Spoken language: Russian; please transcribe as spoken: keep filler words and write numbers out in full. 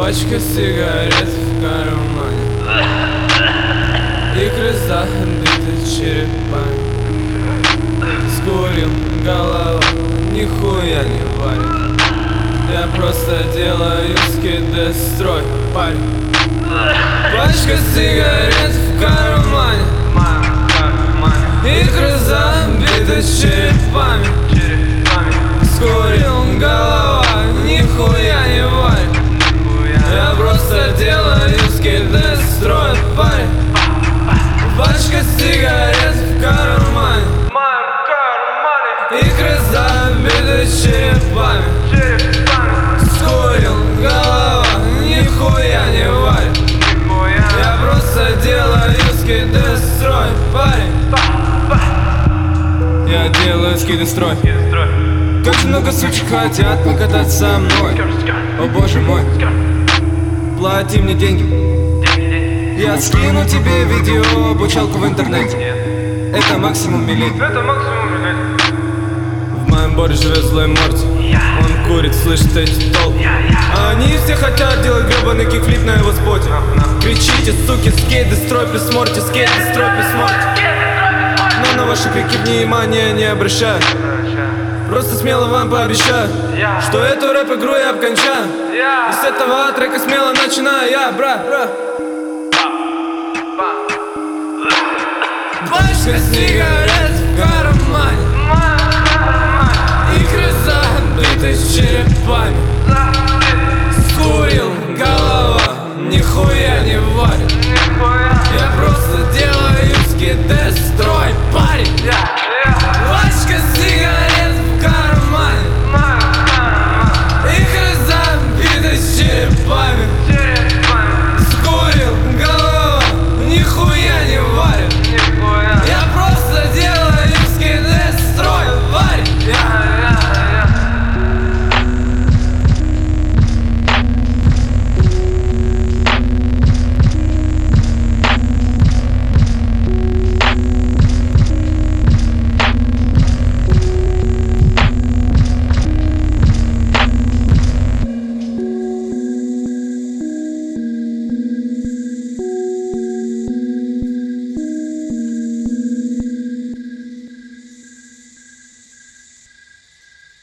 Пачка сигарет в кармане, икры забиты черепами. Скурил, голова нихуя не варит. Я просто делаю скидестрой, парень. Пачка сигарет в кармане, икры забиты черепами. Скурил, голова нихуя не варит. Я просто делаю скидестрой, парень. Пачка сигарет в кармане, икры забиты черепами. Скурил, голова нихуя не варит. Я просто делаю скидестрой, парень. Я делаю скидестрой. Как же много сучек хотят покататься со мной. О боже мой, плати мне деньги, я скину тебе видео, обучалку в интернете. Это максимум милет. В моем боре живет злой Морти. Он курит, слышит эти толки. Они все хотят делать гребаный кикфлип на его споте. Кричите, суки, скейт-дестрой плюс Морти, скейт-дестрой плюс Морти. Но на ваши крики внимания не обращаю. Просто смело вам пообещаю, что эту рэп-игру я обкончаю. И с этого трека смело начинаю я, бра, бра. Пачка сигарет в кармане, икры забиты черепами. Скурил, голова нихуя не варит. Я просто делаю скидестрой, парень.